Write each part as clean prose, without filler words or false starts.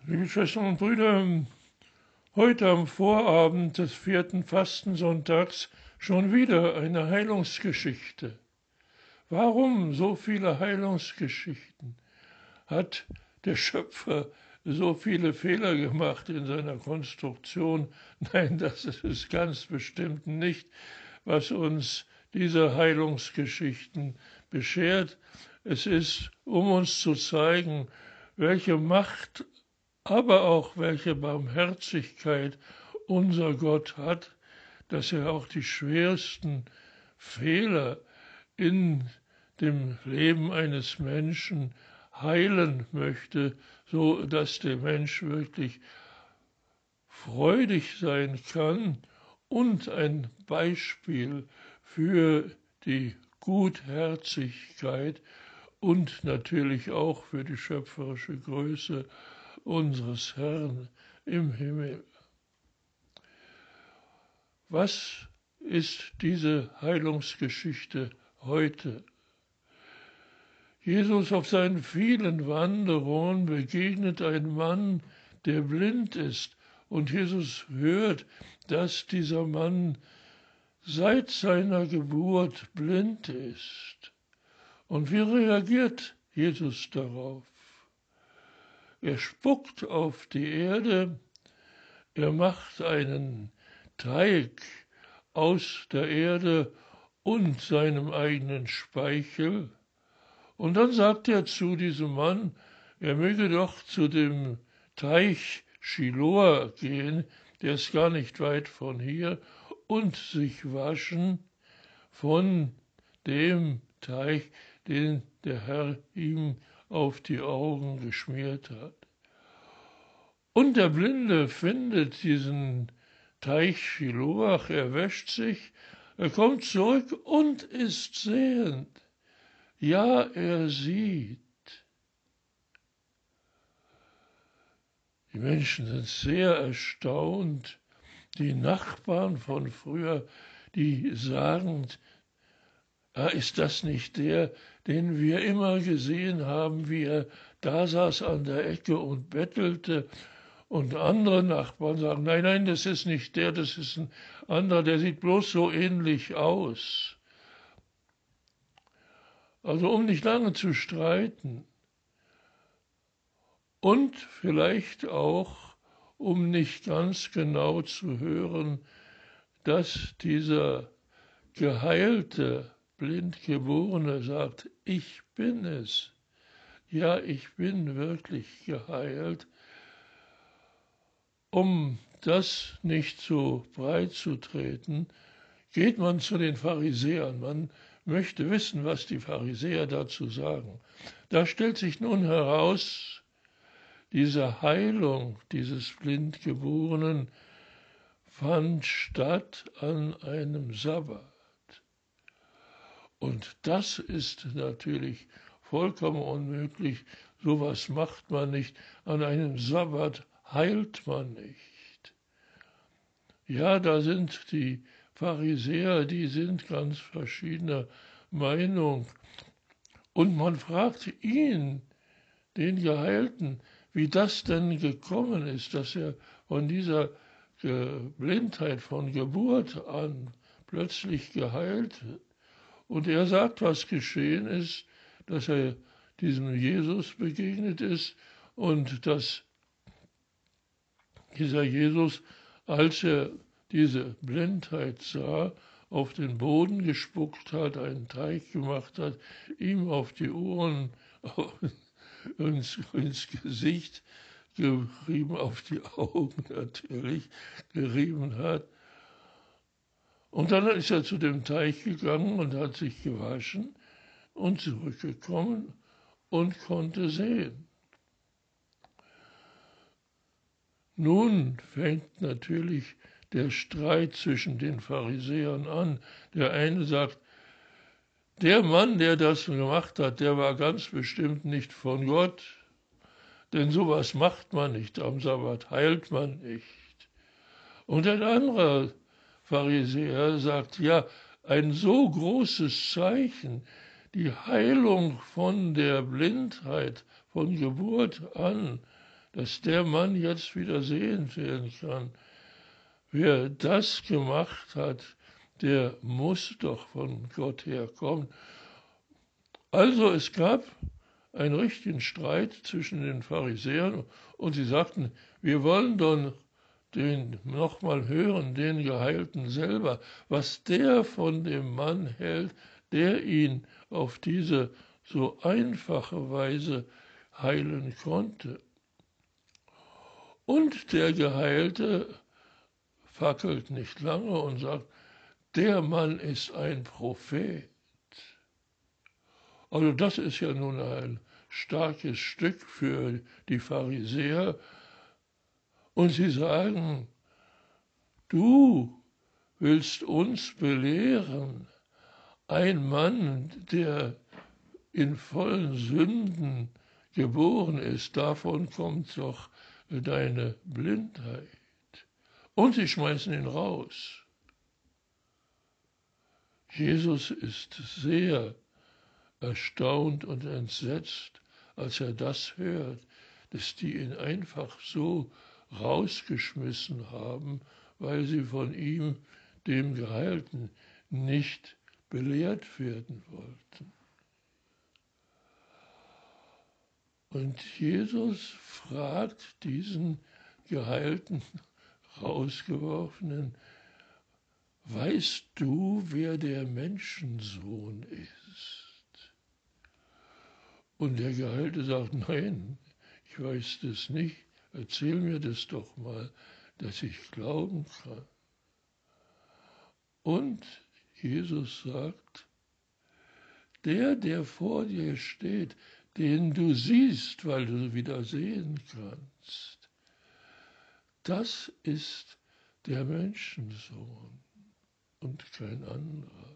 Liebe Schwestern und Brüder, heute am Vorabend des 4. Fastensonntags schon wieder eine Heilungsgeschichte. Warum so viele Heilungsgeschichten? Hat der Schöpfer so viele Fehler gemacht in seiner Konstruktion? Nein, das ist es ganz bestimmt nicht, was uns diese Heilungsgeschichten beschert. Es ist, um uns zu zeigen, welche Macht, aber auch welche Barmherzigkeit unser Gott hat, dass er auch die schwersten Fehler in dem Leben eines Menschen heilen möchte, so dass der Mensch wirklich freudig sein kann und ein Beispiel für die Gutherzigkeit und natürlich auch für die schöpferische Größe unseres Herrn im Himmel. Was ist diese Heilungsgeschichte heute? Jesus auf seinen vielen Wanderungen begegnet ein Mann, der blind ist, und Jesus hört, dass dieser Mann seit seiner Geburt blind ist. Und wie reagiert Jesus darauf? Er spuckt auf die Erde, er macht einen Teig aus der Erde und seinem eigenen Speichel. Und dann sagt er zu diesem Mann, er möge doch zu dem Teich Shiloah gehen, der ist gar nicht weit von hier, und sich waschen von dem Teich, den der Herr ihm auf die Augen geschmiert hat. Und der Blinde findet diesen Teich Shiloah, er wäscht sich, er kommt zurück und ist sehend. Ja, er sieht. Die Menschen sind sehr erstaunt. Die Nachbarn von früher, die sagen, ist das nicht der, den wir immer gesehen haben, wie er da saß an der Ecke und bettelte? Und andere Nachbarn sagen, nein, nein, das ist nicht der, das ist ein anderer, der sieht bloß so ähnlich aus. Also um nicht lange zu streiten und vielleicht auch, um nicht ganz genau zu hören, dass dieser geheilte Blindgeborene sagt, ich bin es. Ja, ich bin wirklich geheilt. Um das nicht so breit zu treten, geht man zu den Pharisäern. Man möchte wissen, was die Pharisäer dazu sagen. Da stellt sich nun heraus, diese Heilung dieses Blindgeborenen fand statt an einem Sabbat. Und das ist natürlich vollkommen unmöglich. Sowas macht man nicht. An einem Sabbat heilt man nicht. Ja, da sind die Pharisäer, die sind ganz verschiedener Meinung. Und man fragt ihn, den Geheilten, wie das denn gekommen ist, dass er von dieser Blindheit von Geburt an plötzlich geheilt wird. Und er sagt, was geschehen ist, dass er diesem Jesus begegnet ist und dass dieser Jesus, als er diese Blindheit sah, auf den Boden gespuckt hat, einen Teig gemacht hat, ihm auf die Ohren, ins Gesicht gerieben, auf die Augen natürlich gerieben hat. Und dann ist er zu dem Teich gegangen und hat sich gewaschen und zurückgekommen und konnte sehen. Nun fängt natürlich der Streit zwischen den Pharisäern an. Der eine sagt, der Mann, der das gemacht hat, der war ganz bestimmt nicht von Gott, denn sowas macht man nicht, am Sabbat heilt man nicht. Und ein anderer Pharisäer sagt, ja, ein so großes Zeichen, die Heilung von der Blindheit von Geburt an, dass der Mann jetzt wieder sehend werden kann. Wer das gemacht hat, der muss doch von Gott herkommen. Also es gab einen richtigen Streit zwischen den Pharisäern und sie sagten, wir wollen doch den nochmal hören, den Geheilten selber, was der von dem Mann hält, der ihn auf diese so einfache Weise heilen konnte. Und der Geheilte fackelt nicht lange und sagt, der Mann ist ein Prophet. Also das ist ja nun ein starkes Stück für die Pharisäer. Und sie sagen, du willst uns belehren, ein Mann, der in vollen Sünden geboren ist, davon kommt doch deine Blindheit. Und sie schmeißen ihn raus. Jesus ist sehr erstaunt und entsetzt, als er das hört, dass die ihn einfach so rausgeschmissen haben, weil sie von ihm, dem Geheilten, nicht belehrt werden wollten. Und Jesus fragt diesen Geheilten, rausgeworfenen, weißt du, wer der Menschensohn ist? Und der Geheilte sagt, nein, ich weiß das nicht, erzähl mir das doch mal, dass ich glauben kann. Und Jesus sagt, der vor dir steht, den du siehst, weil du wieder sehen kannst, das ist der Menschensohn und kein anderer.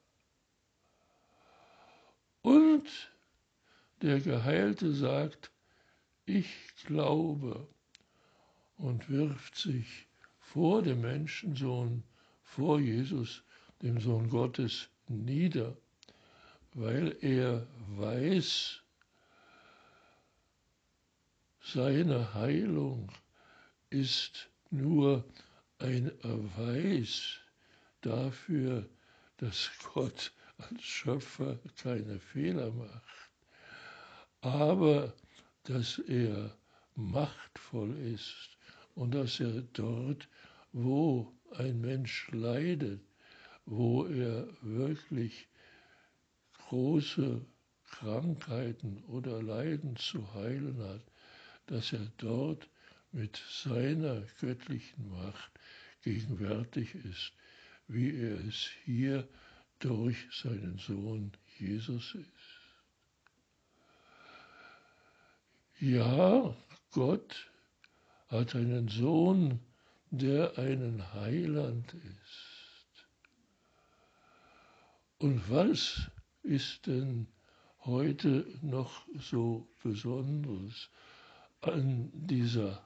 Und der Geheilte sagt, ich glaube, und wirft sich vor dem Menschensohn, vor Jesus, dem Sohn Gottes, nieder, weil er weiß, seine Heilung ist nur ein Erweis dafür, dass Gott als Schöpfer keine Fehler macht, aber dass er machtvoll ist und dass er dort, wo ein Mensch leidet, wo er wirklich große Krankheiten oder Leiden zu heilen hat, dass er dort mit seiner göttlichen Macht gegenwärtig ist, wie er es hier durch seinen Sohn Jesus ist. Ja, Gott hat einen Sohn, der einen Heiland ist. Und was ist denn heute noch so Besonderes an dieser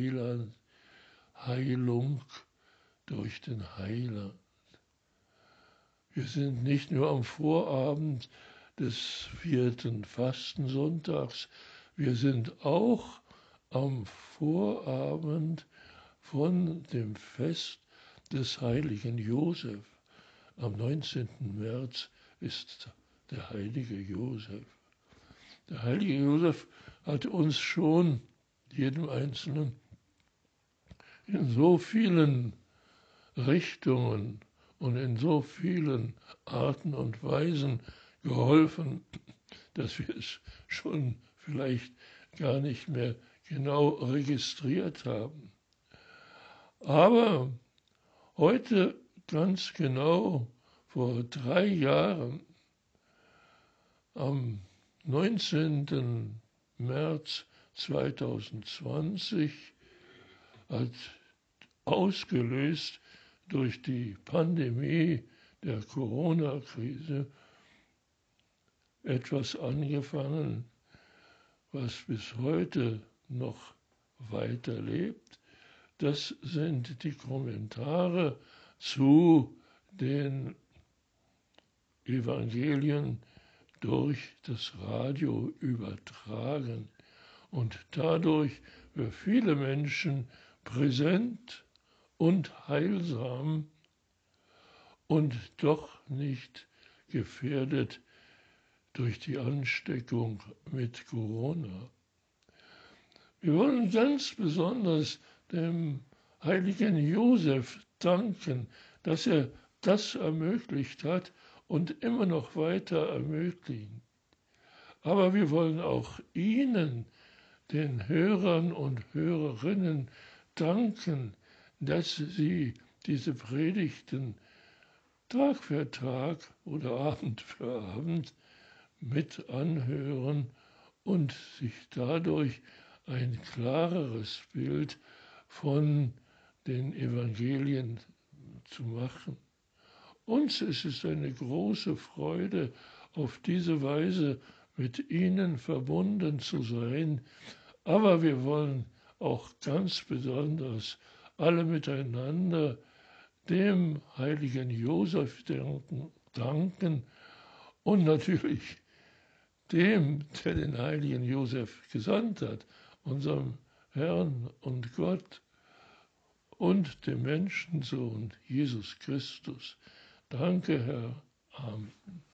Heilung durch den Heiland? Wir sind nicht nur am Vorabend des 4. Fastensonntags, wir sind auch am Vorabend von dem Fest des heiligen Josef. Am 19. März ist der heilige Josef. Der heilige Josef hat uns schon, jedem Einzelnen, in so vielen Richtungen und in so vielen Arten und Weisen geholfen, dass wir es schon vielleicht gar nicht mehr genau registriert haben. Aber heute ganz genau vor 3 Jahren, am 19. März 2020, hat ausgelöst durch die Pandemie der Corona-Krise etwas angefangen, was bis heute noch weiterlebt. Das sind die Kommentare zu den Evangelien durch das Radio übertragen. Und dadurch für viele Menschen präsent und heilsam und doch nicht gefährdet durch die Ansteckung mit Corona. Wir wollen ganz besonders dem heiligen Josef danken, dass er das ermöglicht hat und immer noch weiter ermöglichen. Aber wir wollen auch Ihnen, den Hörern und Hörerinnen, danken, dass Sie diese Predigten Tag für Tag oder Abend für Abend mit anhören und sich dadurch ein klareres Bild von den Evangelien zu machen. Uns ist es eine große Freude, auf diese Weise mit Ihnen verbunden zu sein, aber wir wollen auch ganz besonders alle miteinander dem heiligen Josef danken und natürlich dem, der den heiligen Josef gesandt hat, unserem Herrn und Gott und dem Menschensohn Jesus Christus. Danke, Herr. Amen.